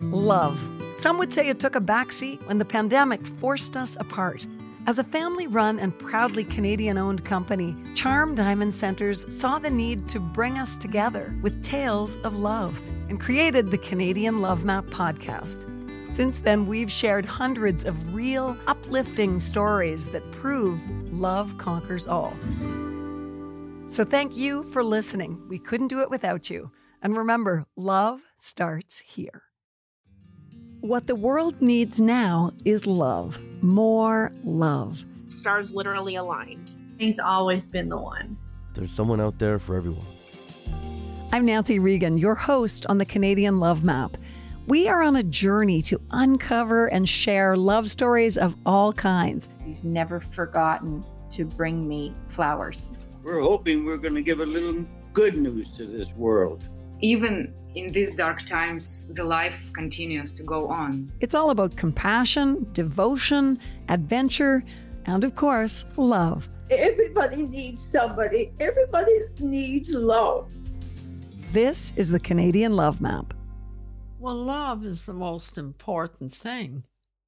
Love. Some would say it took a backseat when the pandemic forced us apart. As a family-run and proudly Canadian-owned company, Charm Diamond Centers saw the need to bring us together with tales of love and created the Canadian Love Map podcast. Since then, we've shared hundreds of real, uplifting stories that prove love conquers all. So thank you for listening. We couldn't do it without you. And remember, love starts here. What the world needs now is love. More love. Stars literally aligned. He's always been the one. There's someone out there for everyone. I'm Nancy Regan, your host on the Canadian Love Map. We are on a journey to uncover and share love stories of all kinds. He's never forgotten to bring me flowers. We're hoping we're going to give a little good news to this world. Even in these dark times, the life continues to go on. It's all about compassion, devotion, adventure, and of course, love. Everybody needs somebody. Everybody needs love. This is the Canadian Love Map. Well, love is the most important thing.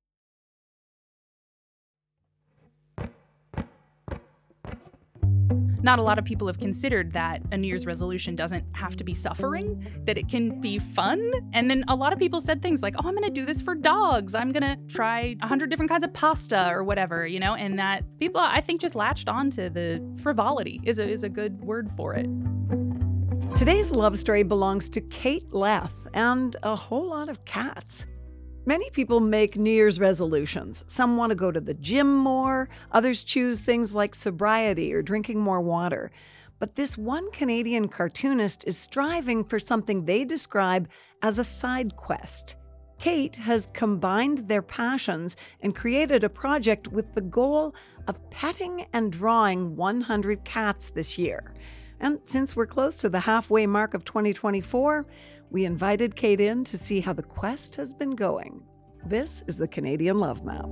Not a lot of people have considered that a New Year's resolution doesn't have to be suffering, that it can be fun. And then a lot of people said things like, oh, I'm going to do this for dogs. I'm going to try 100 different kinds of pasta or whatever, and that people, I think, just latched on to the frivolity is a good word for it. Today's love story belongs to Kate Leth and a whole lot of cats. Many people make New Year's resolutions. Some want to go to the gym more. Others choose things like sobriety or drinking more water. But this one Canadian cartoonist is striving for something they describe as a side quest. Kate has combined their passions and created a project with the goal of petting and drawing 100 cats this year. And since we're close to the halfway mark of 2024, we invited Kate in to see how the quest has been going. This is the Canadian Love Map.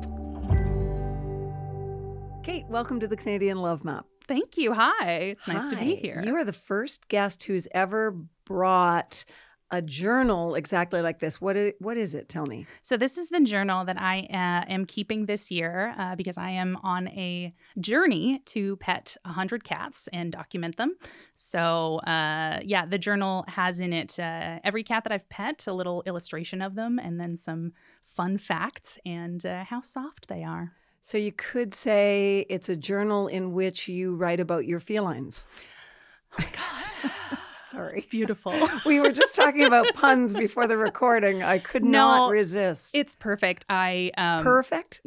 Kate, welcome to the Canadian Love Map. Thank you. Hi. It's nice to be here. You are the first guest who's ever brought a journal exactly like this. What is it? Tell me. So this is the journal that I am keeping this year because I am on a journey to pet 100 cats and document them. So the journal has in it every cat that I've pet, a little illustration of them, and then some fun facts and how soft they are. So you could say it's a journal in which you write about your felines. Oh my God. Sorry. It's beautiful. We were just talking about puns before the recording. I could not resist. It's perfect. Perfect?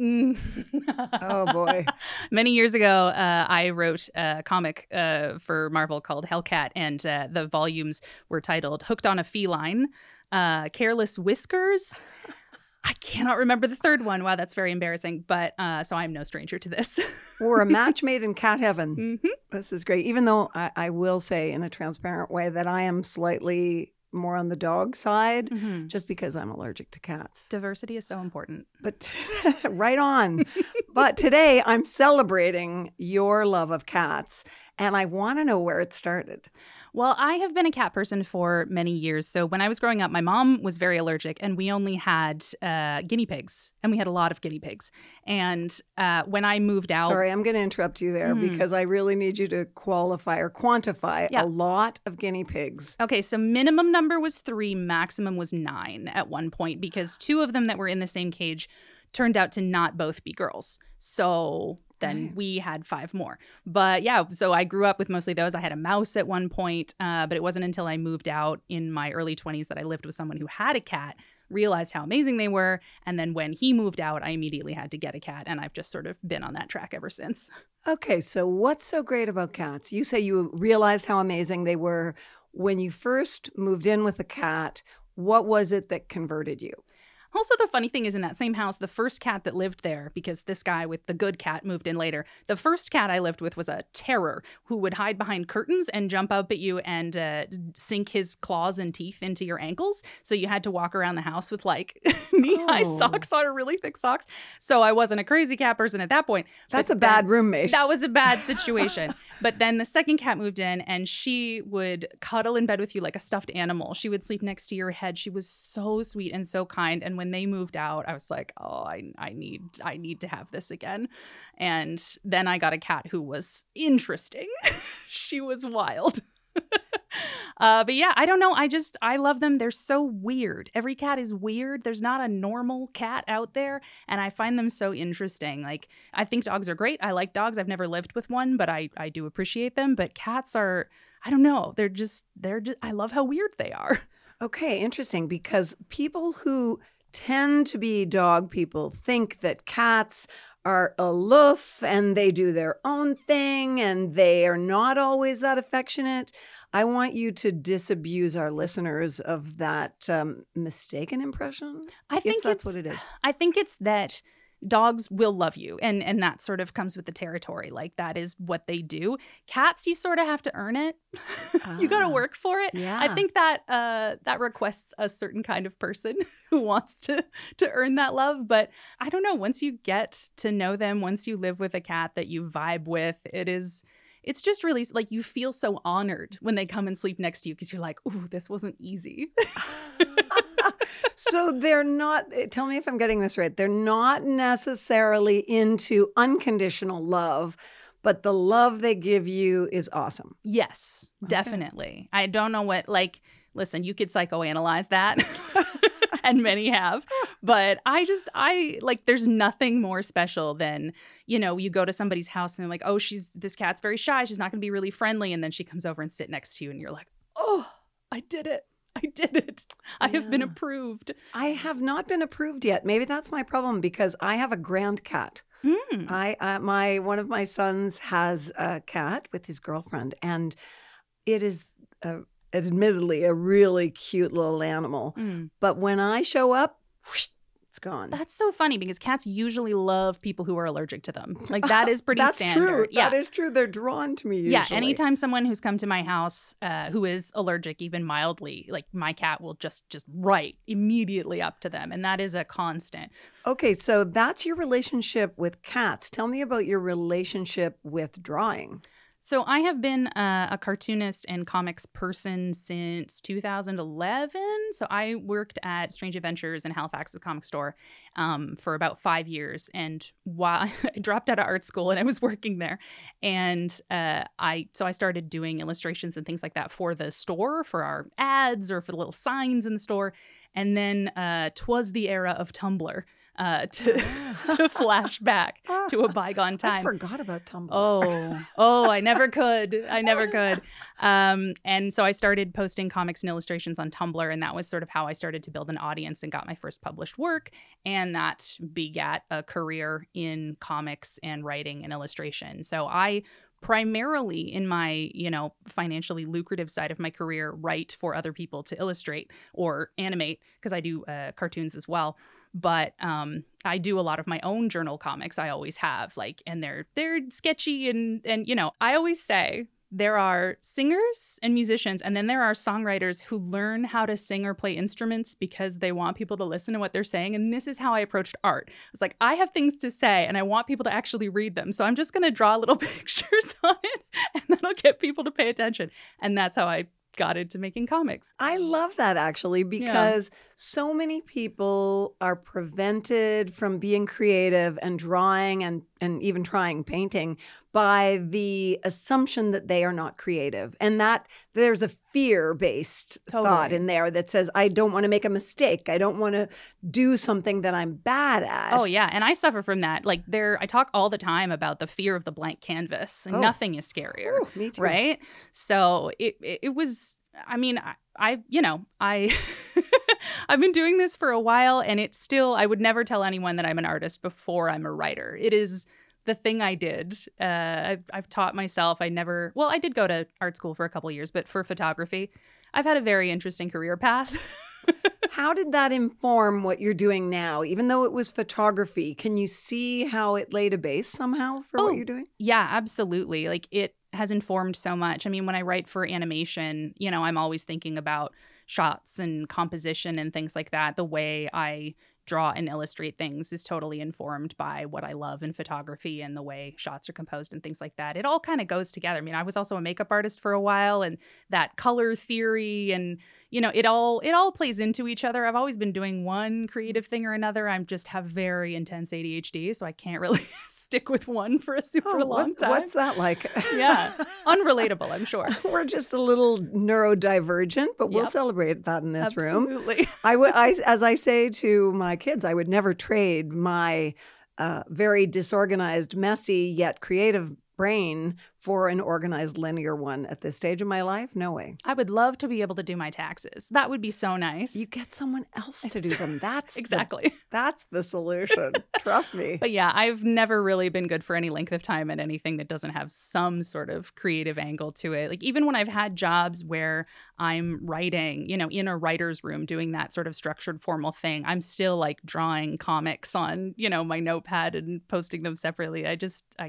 Oh, boy. Many years ago, I wrote a comic for Marvel called Hellcat, and the volumes were titled Hooked on a Feline, Careless Whiskers. I cannot remember the third one. Wow, that's very embarrassing. But so I'm no stranger to this. We're a match made in cat heaven. Mm-hmm. This is great. Even though I will say in a transparent way that I am slightly more on the dog side, just because I'm allergic to cats. Diversity is so important. But right on. But today I'm celebrating your love of cats, and I want to know where it started. Well, I have been a cat person for many years. So when I was growing up, my mom was very allergic, and we only had guinea pigs, and we had a lot of guinea pigs. And when I moved out... Sorry, I'm going to interrupt you there because I really need you to qualify or quantify a lot of guinea pigs. Okay, so minimum number was 3, maximum was 9 at one point, because 2 of them that were in the same cage turned out to not both be girls. So... then we had 5 more. But yeah, so I grew up with mostly those. I had a mouse at one point, but it wasn't until I moved out in my early 20s that I lived with someone who had a cat, realized how amazing they were. And then when he moved out, I immediately had to get a cat. And I've just sort of been on that track ever since. Okay, so what's so great about cats? You say you realized how amazing they were when you first moved in with a cat. What was it that converted you? Also, the funny thing is, in that same house, the first cat that lived there, because this guy with the good cat moved in later, the first cat I lived with was a terror who would hide behind curtains and jump up at you and sink his claws and teeth into your ankles. So you had to walk around the house with like knee-high socks on, or really thick socks. So I wasn't a crazy cat person at that point. That's a bad roommate. That was a bad situation. But then the second cat moved in, and she would cuddle in bed with you like a stuffed animal. She would sleep next to your head. She was so sweet and so kind. And when they moved out, I was like, oh, I need to have this again. And then I got a cat who was interesting. She was wild. But yeah, I don't know. I love them. They're so weird. Every cat is weird. There's not a normal cat out there. And I find them so interesting. Like, I think dogs are great. I like dogs. I've never lived with one, but I do appreciate them. But cats are, I don't know. They're just, I love how weird they are. Okay, interesting, because people who tend to be dog people think that cats are aloof and they do their own thing and they are not always that affectionate. I want you to disabuse our listeners of that mistaken impression. I think that's what it is. I think it's that dogs will love you, and that sort of comes with the territory. Like, that is what they do. Cats, you sort of have to earn it. You got to work for it. Yeah. I think that that requests a certain kind of person who wants to earn that love. But I don't know. Once you get to know them, once you live with a cat that you vibe with, it's just really, like, you feel so honored when they come and sleep next to you because you're like, ooh, this wasn't easy. So they're not, tell me if I'm getting this right, they're not necessarily into unconditional love, but the love they give you is awesome. Yes, definitely. I don't know what, like, listen, you could psychoanalyze that. And many have. But I like, there's nothing more special than, you know, you go to somebody's house and they're like, oh, this cat's very shy. She's not going to be really friendly. And then she comes over and sit next to you and you're like, oh, I did it. I did it. I have been approved. I have not been approved yet. Maybe that's my problem because I have a grand cat. One of my sons has a cat with his girlfriend, and it is admittedly a really cute little animal. But when I show up, whoosh, it's gone. That's so funny because cats usually love people who are allergic to them. Like, that is pretty That's standard. True. Yeah. That is true. They're drawn to me usually. Yeah, anytime someone who's come to my house who is allergic, even mildly, like, my cat will just right immediately up to them. And that is a constant. Okay, so that's your relationship with cats. Tell me about your relationship with drawing. So I have been a cartoonist and comics person since 2011. So I worked at Strange Adventures in Halifax's comic store for about 5 years. And while I dropped out of art school and I was working there, and I started doing illustrations and things like that for the store, for our ads or for the little signs in the store. And then 'twas the era of Tumblr. To flash back to a bygone time. I forgot about Tumblr. Oh, I never could. And so I started posting comics and illustrations on Tumblr, and that was sort of how I started to build an audience and got my first published work. And that begat a career in comics and writing and illustration. So I primarily, in my, financially lucrative side of my career, write for other people to illustrate or animate, because I do cartoons as well. But I do a lot of my own journal comics. I always have, and they're sketchy and I always say there are singers and musicians, and then there are songwriters who learn how to sing or play instruments because they want people to listen to what they're saying. And this is how I approached art. It's like, I have things to say and I want people to actually read them. So I'm just going to draw little pictures on it, and that'll get people to pay attention. And that's how I got into making comics. I love that, actually, because so many people are prevented from being creative and drawing and even trying painting by the assumption that they are not creative, and that there's a fear-based thought in there that says, I don't want to make a mistake. I don't want to do something that I'm bad at. Oh, yeah. And I suffer from that. I talk all the time about the fear of the blank canvas. Nothing is scarier. Ooh, me too. Right? So it was, I've been doing this for a while, and it's still, I would never tell anyone that I'm an artist before I'm a writer. It is the thing I did. I've taught myself. I did go to art school for a couple of years, but for photography, I've had a very interesting career path. How did that inform what you're doing now? Even though it was photography, can you see how it laid a base somehow for what you're doing? Yeah, absolutely. Like it has informed so much. I mean, when I write for animation, I'm always thinking about shots and composition and things like that. The way I draw and illustrate things is totally informed by what I love in photography and the way shots are composed and things like that. It all kind of goes together. I mean, I was also a makeup artist for a while, and that color theory and it all plays into each other. I've always been doing one creative thing or another. I just have very intense ADHD, so I can't really stick with one for a super long time. What's that like? Yeah, unrelatable, I'm sure. We're just a little neurodivergent, but we'll celebrate that in this room. Absolutely. As I say to my kids, I would never trade my very disorganized, messy, yet creative brain for an organized linear one at this stage of my life. No way. I would love to be able to do my taxes. That would be so nice. You get someone else to do them. That's exactly. That's the solution. Trust me. But yeah, I've never really been good for any length of time at anything that doesn't have some sort of creative angle to it. Like even when I've had jobs where I'm writing, in a writer's room doing that sort of structured formal thing, I'm still like drawing comics on, my notepad and posting them separately. I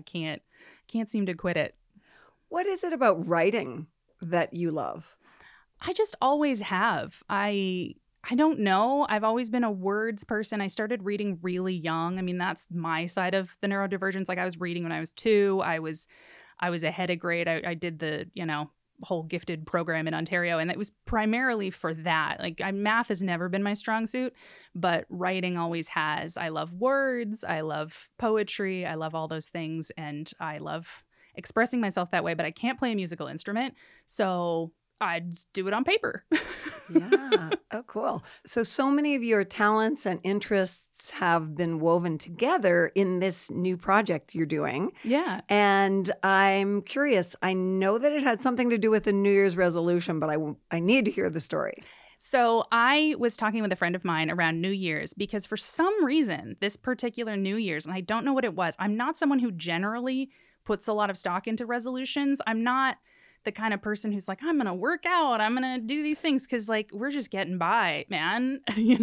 can't seem to quit it. What is it about writing that you love? I just always have. I don't know. I've always been a words person. I started reading really young. I mean, that's my side of the neurodivergence. Like I was reading when I was 2. I was ahead of grade. I did the, whole gifted program in Ontario, and it was primarily for that. Like math has never been my strong suit, but writing always has. I love words. I love poetry. I love all those things, and I love expressing myself that way, but I can't play a musical instrument, so I just do it on paper. Yeah. Oh, cool. So many of your talents and interests have been woven together in this new project you're doing. Yeah. And I'm curious. I know that it had something to do with the New Year's resolution, but I need to hear the story. So I was talking with a friend of mine around New Year's because for some reason, this particular New Year's, and I don't know what it was, I'm not someone who generally puts a lot of stock into resolutions. I'm not the kind of person who's like, I'm going to work out, I'm going to do these things because like we're just getting by, man.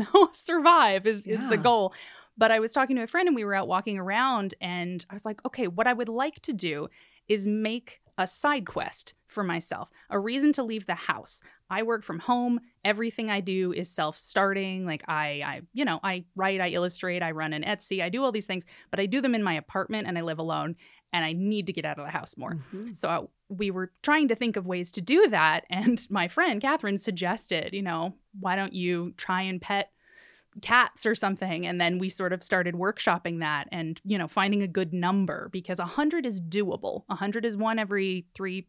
Survive is the goal. But I was talking to a friend and we were out walking around and I was like, okay, what I would like to do is make a side quest for myself, a reason to leave the house. I work from home. Everything I do is self-starting. Like I write, I illustrate, I run an Etsy, I do all these things, but I do them in my apartment and I live alone and I need to get out of the house more. Mm-hmm. So we were trying to think of ways to do that. And my friend, Catherine, suggested, why don't you try and pet cats or something? And then we sort of started workshopping that and, finding a good number because 100 is doable. 100 is one every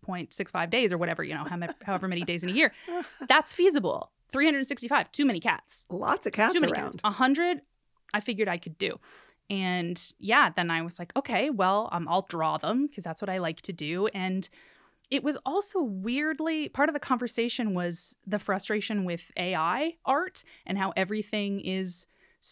3.65 days or whatever, however many days in a year. That's feasible. 365, too many cats. Lots of cats too many around. Cats. 100, I figured I could do. And yeah, then I was like, okay, well, I'll draw them because that's what I like to do. And it was also weirdly, part of the conversation was the frustration with AI art and how everything is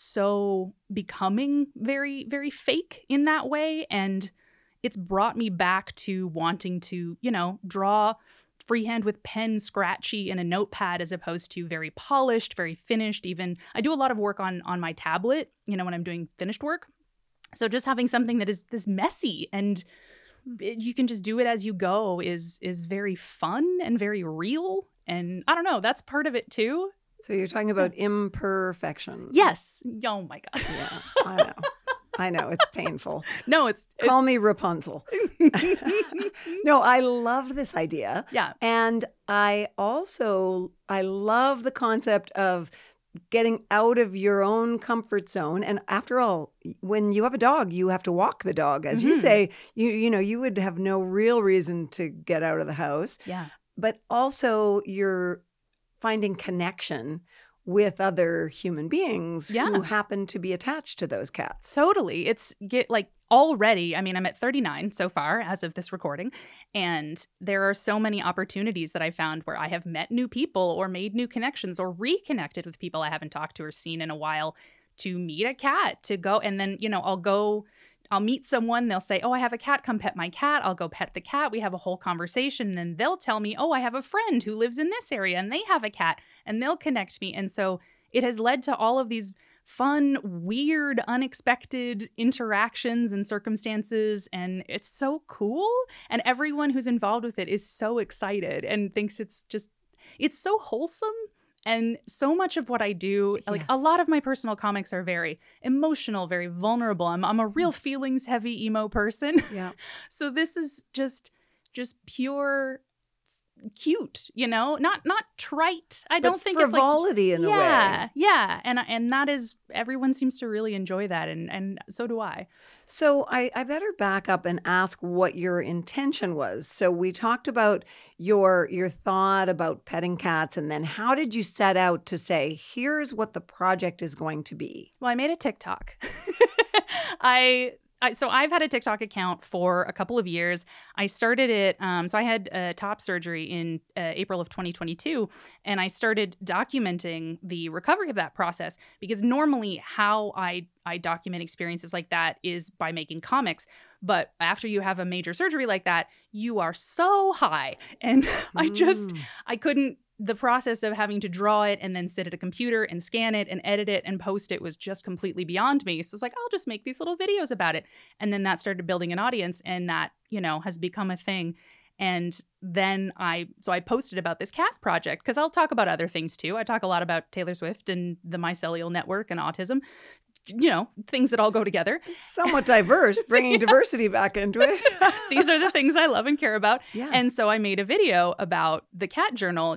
so becoming very, very fake in that way. And it's brought me back to wanting to, draw freehand with pen, scratchy in a notepad as opposed to very polished, very finished. Even I do a lot of work on my tablet, when I'm doing finished work. So just having something that is this messy and you can just do it as you go is very fun and very real. And I don't know, that's part of it too. So you're talking about imperfection. Yes. Oh my God. Yeah, I know. I know, it's painful. No, Call me Rapunzel. No, I love this idea. Yeah. And I love the concept of getting out of your own comfort zone. And after all, when you have a dog, you have to walk the dog. As you say, you would have no real reason to get out of the house. Yeah. But also you're finding connection with other human beings who happen to be attached to those cats. Totally. It's already, I mean, I'm at 39 so far as of this recording, and there are so many opportunities that I found where I have met new people or made new connections or reconnected with people I haven't talked to or seen in a while to meet a cat, to go, and then, I'll meet someone, they'll say, oh, I have a cat, come pet my cat. I'll go pet the cat. We have a whole conversation. And then they'll tell me, oh, I have a friend who lives in this area and they have a cat, and they'll connect me. And so it has led to all of these fun, weird, unexpected interactions and circumstances. And it's so cool. And everyone who's involved with it is so excited and thinks it's so wholesome. And so much of what I do, like a lot of my personal comics are very emotional, very vulnerable. I'm a real feelings heavy emo person. Yeah. So this is just pure cute, not trite. I don't think it's like frivolity in a way. Yeah. And that is, everyone seems to really enjoy that, and so do I. So I better back up and ask what your intention was. So we talked about your thought about petting cats, and then how did you set out to say, here's what the project is going to be? Well, I made a TikTok. So I've had a TikTok account for a couple of years. I started it, so I had top surgery in April of 2022, and I started documenting the recovery of that process, because normally how I document experiences like that is by making comics. But after you have a major surgery like that, you are so high. And I couldn't, the process of having to draw it and then sit at a computer and scan it and edit it and post it was just completely beyond me. So it's like, I'll just make these little videos about it. And then that started building an audience, and that, has become a thing. And then I posted about this cat project, because I'll talk about other things too. I talk a lot about Taylor Swift and the mycelial network and autism, things that all go together. Somewhat diverse, bringing diversity back into it. These are the things I love and care about. Yeah. And so I made a video about the cat journal.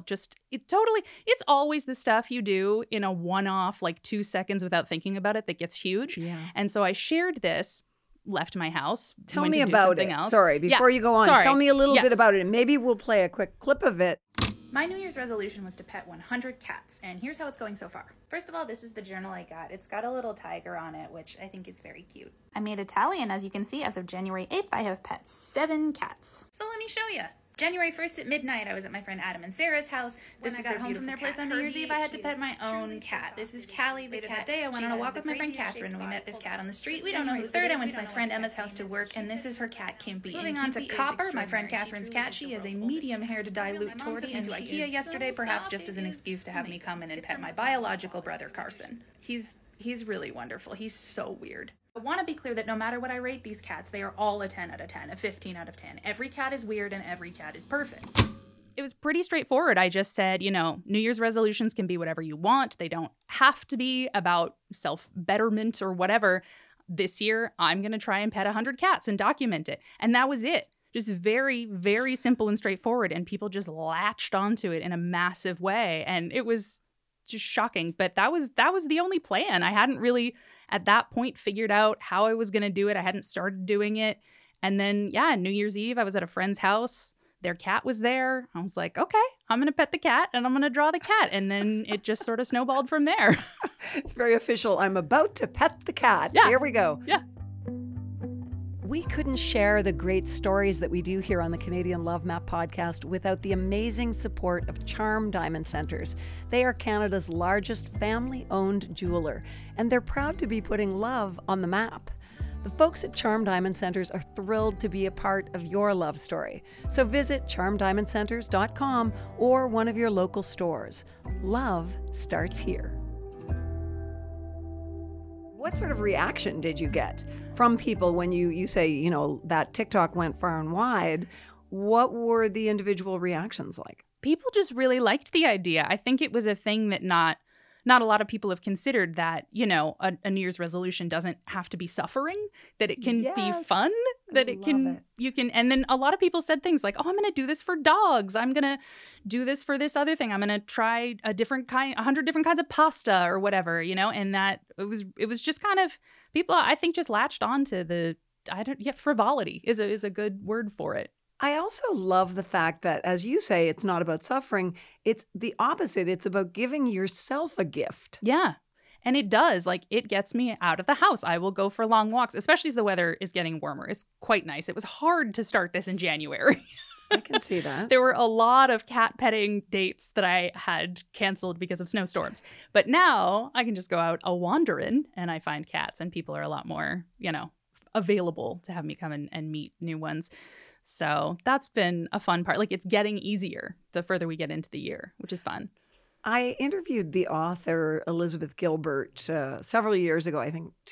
It's always the stuff you do in a one-off, like 2 seconds without thinking about it, that gets huge. Yeah. And so I shared this, left my house. Tell went me to do about something it. else. Sorry, before you go on, tell me a little bit about it, and maybe we'll play a quick clip of it. My New Year's resolution was to pet 100 cats, and here's how it's going so far. First of all, this is the journal I got. It's got a little tiger on it, which I think is very cute. I made a tally, and as you can see, as of January 8th, I have pet 7 cats. So let me show you. January 1st at midnight, I was at my friend Adam and Sarah's house. When I got home from their place on New Year's Eve, I had to pet my own cat. This is Callie, the cat. That day, I went on a walk with my friend Catherine. We met this cat on the street. We don't know who. Third, I went to my friend Emma's house to work, and this is her cat, Kimpy. Moving on to Copper, my friend Catherine's cat. She is a medium-haired dilute tortie. Took me to IKEA yesterday, perhaps just as an excuse to have me come in and pet my biological brother, Carson. He's really wonderful. He's so weird. I want to be clear that no matter what I rate these cats, they are all a 10 out of 10, a 15 out of 10. Every cat is weird and every cat is perfect. It was pretty straightforward. I just said, New Year's resolutions can be whatever you want. They don't have to be about self-betterment or whatever. This year, I'm going to try and pet 100 cats and document it. And that was it. Just very, very simple and straightforward. And people just latched onto it in a massive way. And it was just shocking. But that was the only plan. I hadn't really, at that point, figured out how I was going to do it. I hadn't started doing it. And then, New Year's Eve, I was at a friend's house. Their cat was there. I was like, okay, I'm going to pet the cat and I'm going to draw the cat. And then it just sort of snowballed from there. It's very official. I'm about to pet the cat. Yeah. Here we go. Yeah. We couldn't share the great stories that we do here on the Canadian Love Map podcast without the amazing support of Charm Diamond Centres. They are Canada's largest family-owned jeweler, and they're proud to be putting love on the map. The folks at Charm Diamond Centres are thrilled to be a part of your love story. So visit charmdiamondcenters.com or one of your local stores. Love starts here. What sort of reaction did you get from people when you say, that TikTok went far and wide? What were the individual reactions like? People just really liked the idea. I think it was a thing that not a lot of people have considered, that, a New Year's resolution doesn't have to be suffering, that it can be fun, that you can. And then a lot of people said things like, oh, I'm going to do this for dogs. I'm going to do this for this other thing. I'm going to try 100 different kinds of pasta or whatever, and that it was just kind of, people, I think, just latched on to frivolity is a good word for it. I also love the fact that, as you say, it's not about suffering. It's the opposite. It's about giving yourself a gift. Yeah. And it does. It gets me out of the house. I will go for long walks, especially as the weather is getting warmer. It's quite nice. It was hard to start this in January. I can see that. There were a lot of cat petting dates that I had canceled because of snowstorms. But now I can just go out a-wandering and I find cats, and people are a lot more, available to have me come and meet new ones. So that's been a fun part. It's getting easier the further we get into the year, which is fun. I interviewed the author Elizabeth Gilbert several years ago, I think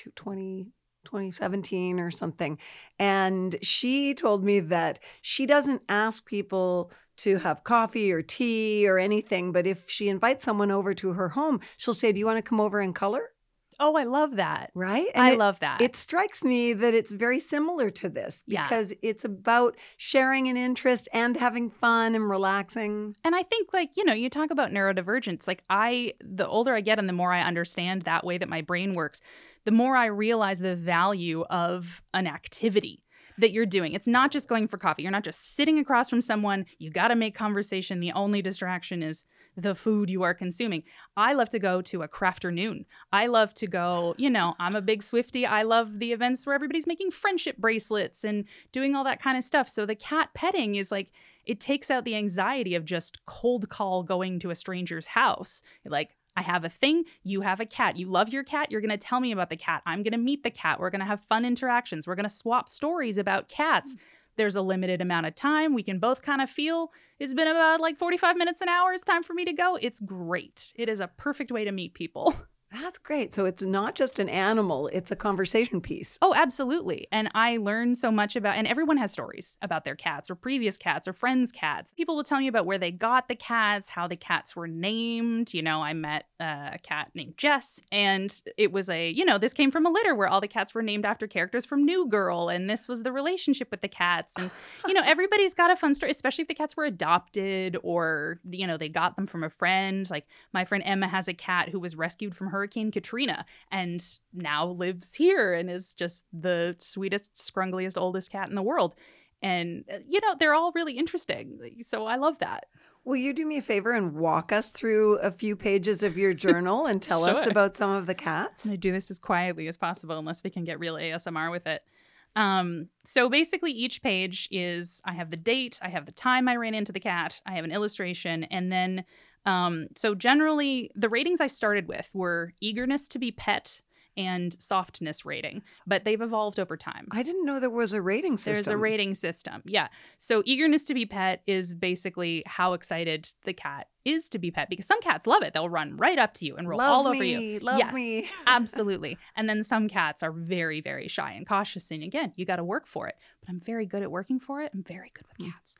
2017 or something. And she told me that she doesn't ask people to have coffee or tea or anything, but if she invites someone over to her home, she'll say, "Do you want to come over and color?" Oh, I love that. Right? I love that. It strikes me that it's very similar to this because it's about sharing an interest and having fun and relaxing. And I think, like, you talk about neurodivergence. Like, the older I get and the more I understand that way that my brain works, the more I realize the value of an activity that you're doing. It's not just going for coffee. You're not just sitting across from someone. You got to make conversation. The only distraction is the food you are consuming. I love to go to a crafternoon. I love to go, I'm a big Swiftie. I love the events where everybody's making friendship bracelets and doing all that kind of stuff. So the cat petting is like, it takes out the anxiety of just cold call going to a stranger's house. Like, I have a thing, you have a cat. You love your cat, you're going to tell me about the cat. I'm going to meet the cat. We're going to have fun interactions. We're going to swap stories about cats. There's a limited amount of time. We can both kind of feel it's been about like 45 minutes, an hour. It's time for me to go. It's great. It is a perfect way to meet people. That's great. So it's not just an animal, it's a conversation piece. Oh, absolutely. And I learned so much and everyone has stories about their cats or previous cats or friends' cats. People will tell me about where they got the cats, how the cats were named. I met a cat named Jess, and it was this came from a litter where all the cats were named after characters from New Girl, and this was the relationship with the cats. And, everybody's got a fun story, especially if the cats were adopted or, they got them from a friend. Like, my friend Emma has a cat who was rescued from Hurricane Katrina and now lives here and is just the sweetest, scrungliest, oldest cat in the world. And, they're all really interesting. So I love that. Will you do me a favor and walk us through a few pages of your journal and tell us about some of the cats? I do this as quietly as possible unless we can get real ASMR with it. So basically each page is, I have the date, I have the time I ran into the cat, I have an illustration, and then so generally the ratings I started with were eagerness to be pet and softness rating, but they've evolved over time. I didn't know there was a rating system. There's a rating system, yeah. So eagerness to be pet is basically how excited the cat is to be pet, because some cats love it. They'll run right up to you and roll all over you. Love me. Absolutely. And then some cats are very, very shy and cautious. And again, you got to work for it. But I'm very good at working for it. I'm very good with cats.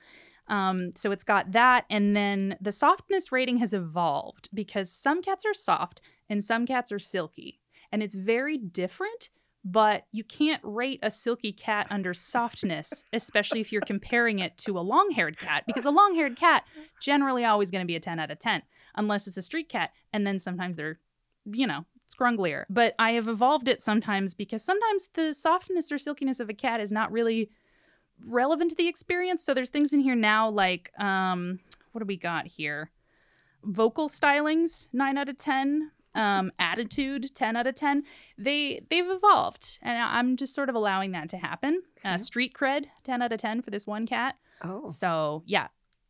So it's got that. And then the softness rating has evolved because some cats are soft and some cats are silky. And it's very different, but you can't rate a silky cat under softness, especially if you're comparing it to a long-haired cat, because a long-haired cat generally always going to be a 10 out of 10, unless it's a street cat. And then sometimes they're, scrunglier. But I have evolved it sometimes because sometimes the softness or silkiness of a cat is not really relevant to the experience. So there's things in here now like, what do we got here? Vocal stylings, 9 out of 10. Attitude, 10 out of 10. They've evolved, and I'm just sort of allowing that to happen. Street cred, 10 out of 10 for this one cat. Oh. So, yeah.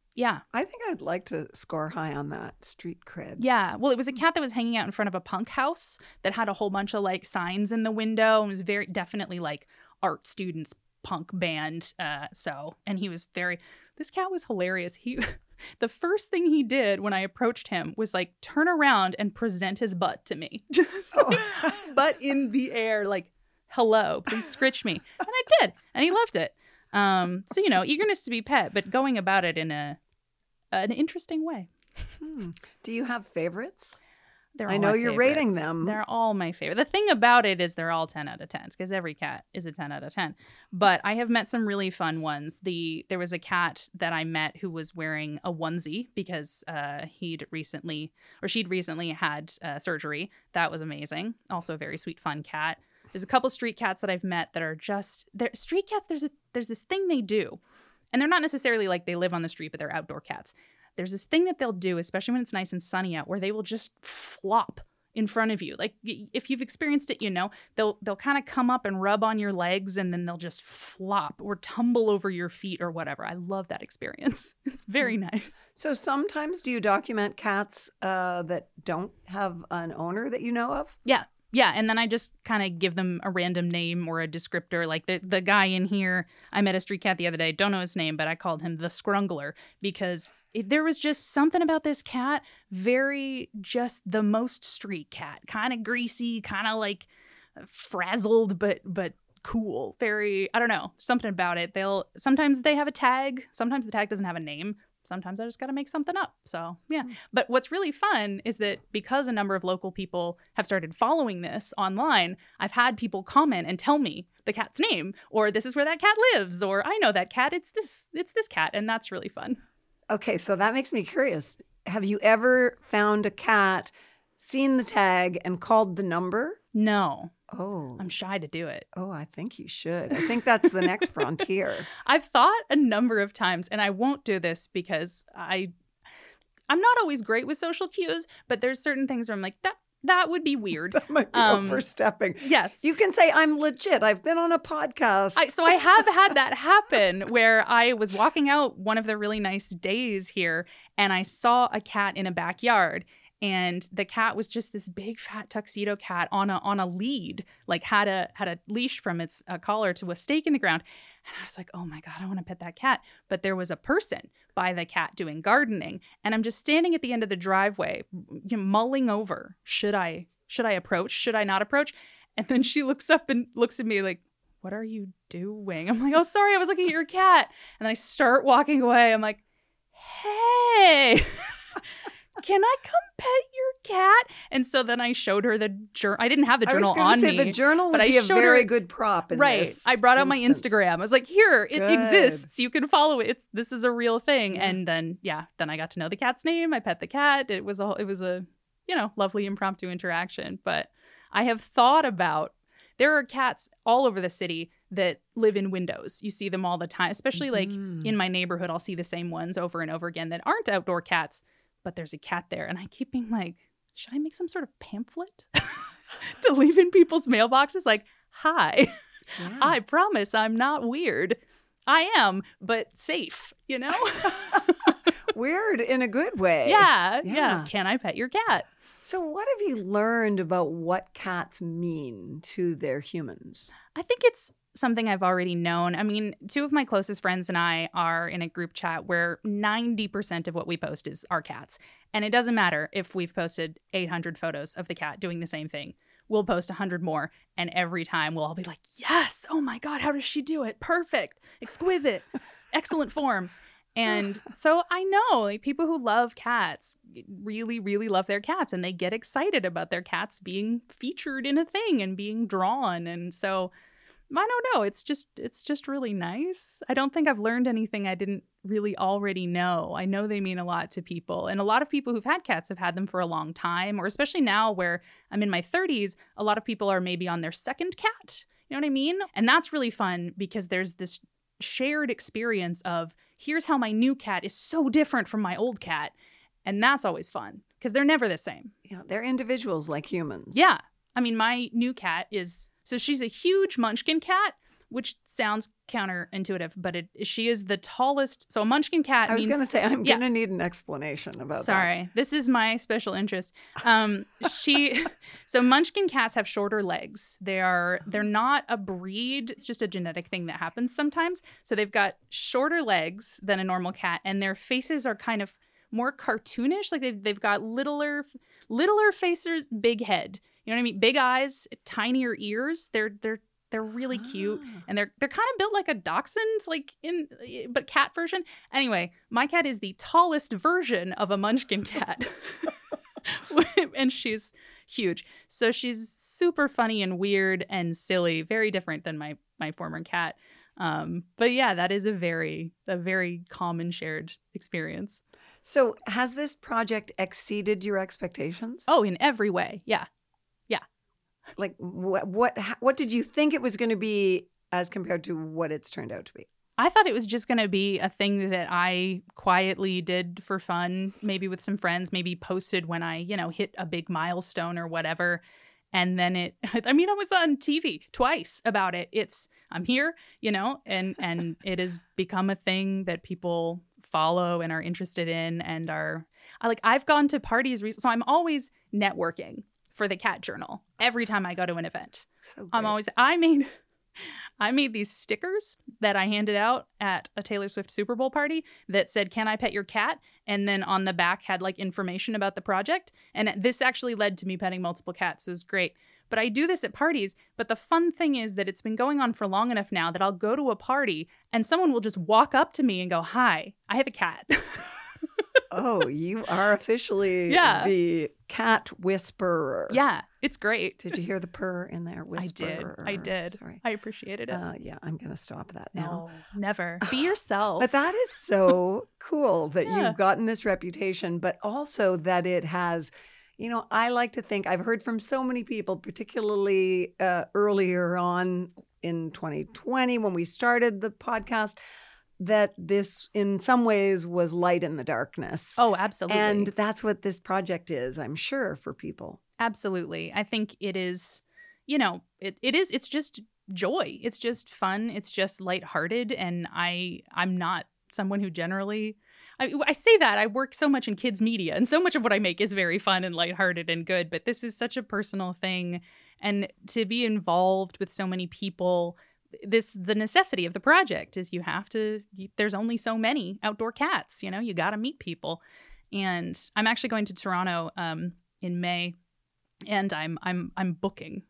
I think I'd like to score high on that, street cred. Yeah. Well, it was a cat that was hanging out in front of a punk house that had a whole bunch of, like, signs in the window and was very definitely, like, art students punk band. And he was this cat was hilarious. The first thing he did when I approached him was like turn around and present his butt to me. Just butt in the air, like, hello, please scritch me. And I did. And he loved it. So, eagerness to be pet, but going about it in an interesting way. Do you have favorites? They're I know you're rating them. They're all my favorite. The thing about it is they're all 10 out of 10s because every cat is a 10 out of 10. But I have met some really fun ones. There was a cat that I met who was wearing a onesie because she'd recently had surgery. That was amazing. Also a very sweet, fun cat. There's a couple street cats that I've met that are they're street cats. There's this thing they do. And they're not necessarily like they live on the street, but they're outdoor cats. There's this thing that they'll do, especially when it's nice and sunny out, where they will just flop in front of you. Like, if you've experienced it, they'll kind of come up and rub on your legs and then they'll just flop or tumble over your feet or whatever. I love that experience. It's very nice. So sometimes do you document cats that don't have an owner that you know of? Yeah, and then I just kind of give them a random name or a descriptor. Like the guy in here, I met a street cat the other day, don't know his name, but I called him the Scrungler because There was just something about this cat, very just the most street cat, kind of greasy, kind of like frazzled, but cool. Very, I don't know, something about it. Sometimes they have a tag. Sometimes the tag doesn't have a name. Sometimes I just got to make something up. So, yeah. But what's really fun is that because a number of local people have started following this online, I've had people comment and tell me the cat's name, or this is where that cat lives, or I know that cat, it's this cat. And that's really fun. Okay, so that makes me curious. Have you ever found a cat, seen the tag, and called the number? No. Oh. I'm shy to do it. Oh, I think you should. I think that's the next frontier. I've thought a number of times, and I won't do this because I'm not always great with social cues, but there's certain things where I'm like, that would be weird. That might be overstepping. Yes. You can say, I'm legit. I've been on a podcast. So I have had that happen where I was walking out one of the really nice days here, and I saw a cat in a backyard. And the cat was just this big fat tuxedo cat on a lead, like had a leash from its collar to a stake in the ground. And I was like, oh my God, I want to pet that cat. But there was a person by the cat doing gardening. And I'm just standing at the end of the driveway, mulling over, should I approach? Should I not approach? And then she looks up and looks at me like, what are you doing? I'm like, oh, sorry, I was looking at your cat. And then I start walking away. I'm like, hey. Can I come pet your cat? And so then I showed her the journal. I didn't have the journal on me. The journal would be a very good prop in this I brought out my instance. Instagram. I was like, here, it exists. You can follow it. This is a real thing. Yeah. And then I got to know the cat's name. I pet the cat. It was a lovely impromptu interaction. But I have thought about, there are cats all over the city that live in windows. You see them all the time, especially like in my neighborhood. I'll see the same ones over and over again that aren't outdoor cats. But there's a cat there. And I keep being like, should I make some sort of pamphlet to leave in people's mailboxes? Like, hi, I promise I'm not weird. I am, but safe, Weird in a good way. Yeah. Can I pet your cat? So what have you learned about what cats mean to their humans? I think it's something I've already known. I mean, two of my closest friends and I are in a group chat where 90% of what we post is our cats. And it doesn't matter if we've posted 800 photos of the cat doing the same thing. We'll post 100 more. And every time we'll all be like, yes, oh my God, how does she do it? Perfect, exquisite, excellent form. And so I know like people who love cats really, really love their cats, and they get excited about their cats being featured in a thing and being drawn. And so I don't know. It's just really nice. I don't think I've learned anything I didn't really already know. I know they mean a lot to people. And a lot of people who've had cats have had them for a long time, or especially now where I'm in my 30s, a lot of people are maybe on their second cat. You know what I mean? And that's really fun because there's this shared experience of here's how my new cat is so different from my old cat. And that's always fun because they're never the same. Yeah, they're individuals like humans. Yeah. I mean, my new cat she's a huge munchkin cat, which sounds counterintuitive, but she is the tallest. So a munchkin cat I was going to say, I'm going to need an explanation about that. Sorry, this is my special interest. So munchkin cats have shorter legs. They're not a breed. It's just a genetic thing that happens sometimes. So they've got shorter legs than a normal cat, and their faces are kind of more cartoonish. Like they've got littler faces, big head. You know what I mean? Big eyes, tinier ears. They're really cute, and they're kind of built like a dachshund, but cat version. Anyway, my cat is the tallest version of a munchkin cat, and she's huge. So she's super funny and weird and silly, very different than my former cat. But yeah, that is a very common shared experience. So has this project exceeded your expectations? Oh, in every way. Yeah. Like what did you think it was going to be as compared to what it's turned out to be? I thought it was just going to be a thing that I quietly did for fun, maybe with some friends, maybe posted when I, hit a big milestone or whatever. And then I was on TV twice about it. I'm here, and it has become a thing that people follow and are interested in and I've gone to parties recently. So I'm always networking for the Cat Journal every time I go to an event. So I'm always, I I made these stickers that I handed out at a Taylor Swift Super Bowl party that said, "Can I pet your cat?" And then on the back had like information about the project. And this actually led to me petting multiple cats. So it was great. But I do this at parties. But the fun thing is that it's been going on for long enough now that I'll go to a party and someone will just walk up to me and go, "Hi, I have a cat." Oh, you are officially the cat whisperer. Yeah, it's great. Did you hear the purr in there? Whisperer. I did. Sorry. I appreciated it. Yeah, I'm going to stop that now. No, never. Be yourself. But that is so cool that you've gotten this reputation, but also that it has, you know, I like to think, I've heard from so many people, particularly earlier on in 2020 when we started the podcast, that this in some ways was light in the darkness. Oh, absolutely. And that's what this project is, I'm sure, for people. Absolutely. I think it is, you know, it's just joy. It's just fun. It's just lighthearted. And I'm not someone who generally, I say that I work so much in kids media and so much of what I make is very fun and lighthearted and good, but this is such a personal thing. And to be involved with so many people, the necessity of the project is there's only so many outdoor cats, you know, you got to meet people. And I'm actually going to Toronto in May, and I'm booking.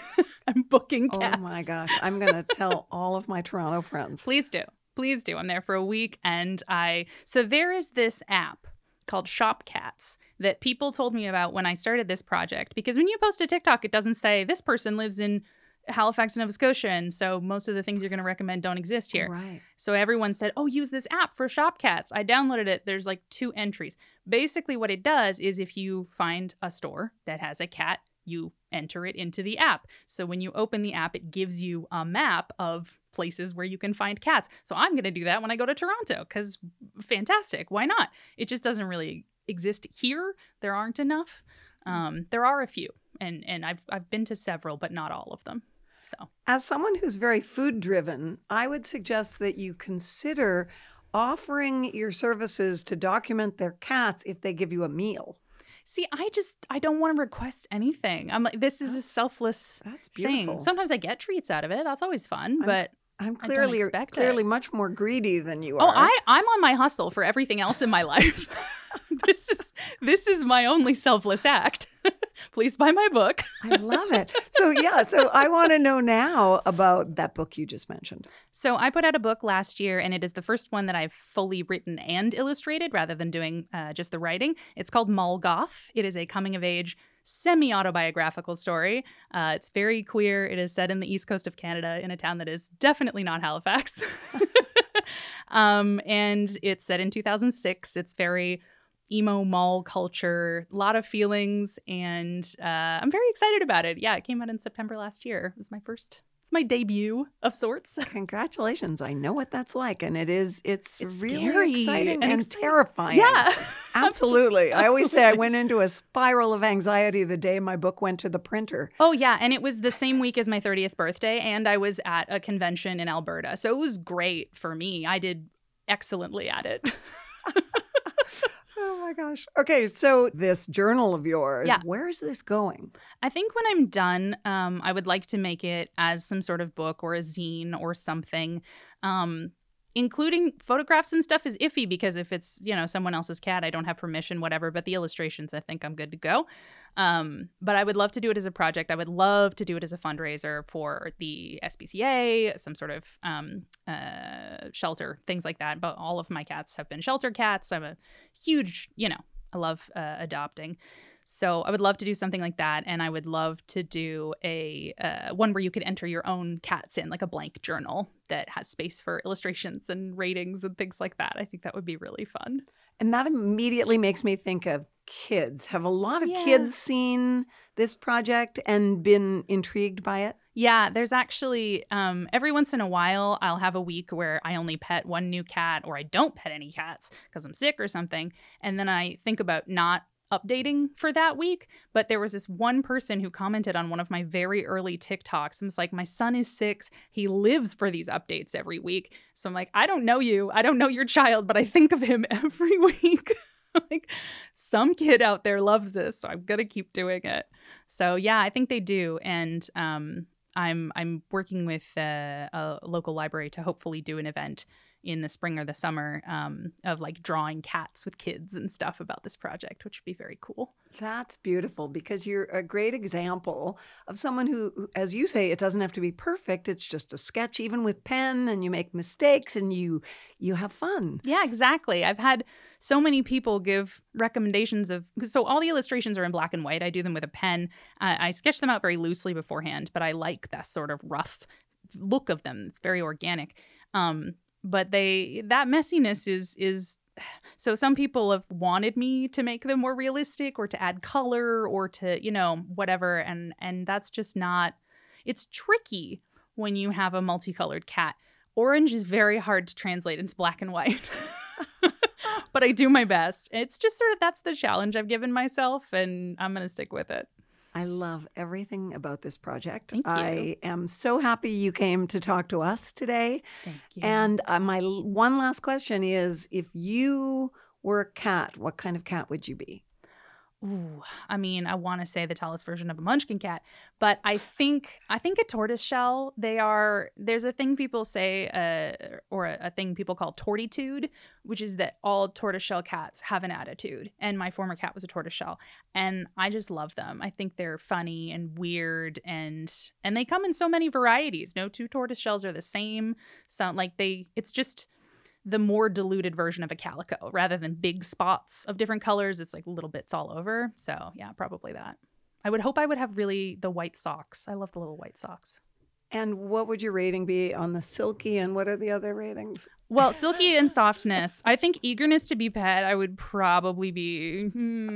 I'm booking cats. Oh my gosh. I'm going to tell all of my Toronto friends. Please do. Please do. I'm there for a week. And so there is this app called Shop Cats that people told me about when I started this project, because when you post a TikTok, it doesn't say this person lives in Halifax, Nova Scotia, and so most of the things you're going to recommend don't exist here. Right. So everyone said, "Oh, use this app for Shop Cats." I downloaded it. There's like 2 entries. Basically what it does is if you find a store that has a cat, you enter it into the app. So when you open the app, it gives you a map of places where you can find cats. So I'm going to do that when I go to Toronto because fantastic. Why not? It just doesn't really exist here. There aren't enough. There are a few, and I've been to several, but not all of them. So, as someone who's very food driven, I would suggest that you consider offering your services to document their cats if they give you a meal. See, I don't want to request anything. I'm like, this is a selfless thing. Sometimes I get treats out of it. That's always fun, but I'm clearly much more greedy than you are. Oh, I'm on my hustle for everything else in my life. This is my only selfless act. Please buy my book. I love it. So I want to know now about that book you just mentioned. So I put out a book last year, and it is the first one that I've fully written and illustrated rather than doing just the writing. It's called Molgoth. It is a coming-of-age semi-autobiographical story. It's very queer. It is set in the east coast of Canada in a town that is definitely not Halifax. And it's set in 2006. It's very emo mall culture, a lot of feelings, and I'm very excited about it. Yeah, it came out in September last year. It's my debut of sorts. Congratulations. I know what that's like, and it's really scary exciting and terrifying. Yeah. Absolutely. I always say I went into a spiral of anxiety the day my book went to the printer. Oh, yeah. And it was the same week as my 30th birthday, and I was at a convention in Alberta. So it was great for me. I did excellently at it. Oh my gosh. Okay, so this journal of yours, where is this going? I think when I'm done, I would like to make it as some sort of book or a zine or something. Including photographs and stuff is iffy because if it's, someone else's cat, I don't have permission, whatever. But the illustrations, I think I'm good to go. But I would love to do it as a project. I would love to do it as a fundraiser for the SPCA, some sort of shelter, things like that. But all of my cats have been shelter cats. I'm a huge, I love adopting. So I would love to do something like that. And I would love to do a one where you could enter your own cats in, like a blank journal that has space for illustrations and ratings and things like that. I think that would be really fun. And that immediately makes me think of kids. Have a lot of kids seen this project and been intrigued by it? Yeah, there's actually every once in a while, I'll have a week where I only pet one new cat or I don't pet any cats because I'm sick or something. And then I think about not updating for that week. But there was this one person who commented on one of my very early TikToks and was like, my son is 6. He lives for these updates every week. So I'm like, I don't know you. I don't know your child, but I think of him every week. Like, some kid out there loves this, so I'm going to keep doing it. So yeah, I think they do. And I'm working with a local library to hopefully do an event in the spring or the summer of like drawing cats with kids and stuff about this project, which would be very cool. That's beautiful, because you're a great example of someone who, as you say, it doesn't have to be perfect. It's just a sketch, even with pen, and you make mistakes and you have fun. Yeah, exactly. I've had so many people give recommendations of, so all the illustrations are in black and white. I do them with a pen. I sketch them out very loosely beforehand, but I like that sort of rough look of them. It's very organic. But that messiness is so some people have wanted me to make them more realistic or to add color or to, whatever. And that's just not, it's tricky when you have a multicolored cat. Orange is very hard to translate into black and white, but I do my best. It's just sort of, that's the challenge I've given myself, and I'm going to stick with it. I love everything about this project. Thank you. I am so happy you came to talk to us today. Thank you. And my one last question is, if you were a cat, what kind of cat would you be? Ooh, I mean, I want to say the tallest version of a munchkin cat, but I think a tortoiseshell. There's a thing people say, or a thing people call tortitude, which is that all tortoiseshell cats have an attitude. And my former cat was a tortoiseshell, and I just love them. I think they're funny and weird, and they come in so many varieties. No two tortoiseshells are the same. It's just the more diluted version of a calico rather than big spots of different colors. It's like little bits all over. So yeah, probably that. I would hope I would have really the white socks. I love the little white socks. And what would your rating be on the silky, and what are the other ratings? Well, silky and softness. I think eagerness to be pet, I would probably be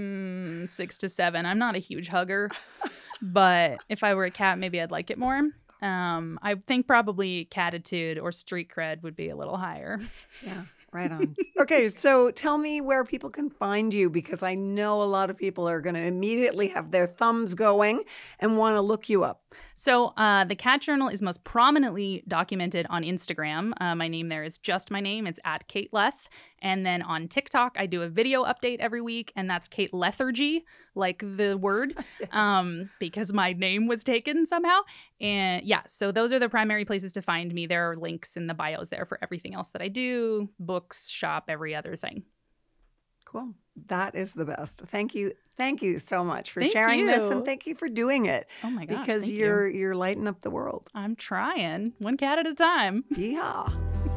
6 to 7. I'm not a huge hugger, but if I were a cat, maybe I'd like it more. I think probably catitude or street cred would be a little higher. Yeah, right on. Okay, so tell me where people can find you, because I know a lot of people are going to immediately have their thumbs going and want to look you up. So the Cat Journal is most prominently documented on Instagram. My name there is just my name. It's at Kate Leth. And then on TikTok, I do a video update every week, and that's Kate Lethargy, like the word, yes. Because my name was taken somehow. And yeah, so those are the primary places to find me. There are links in the bios there for everything else that I do, books, shop, every other thing. Cool. That is the best. Thank you. Thank you so much for sharing this, and thank you for doing it. Oh my gosh. Because you're lighting up the world. I'm trying, one cat at a time. Yeah.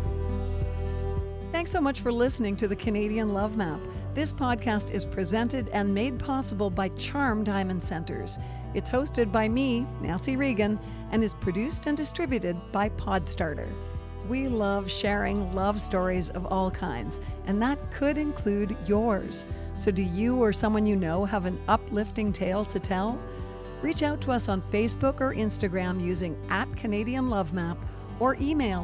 Thanks so much for listening to the Canadian Love Map. This podcast is presented and made possible by Charm Diamond Centers. It's hosted by me, Nancy Regan, and is produced and distributed by Podstarter. We love sharing love stories of all kinds, and that could include yours. So do you or someone you know have an uplifting tale to tell? Reach out to us on Facebook or Instagram using @CanadianLoveMap or email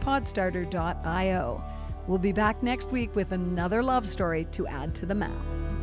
producer@podstarter.io. We'll be back next week with another love story to add to the map.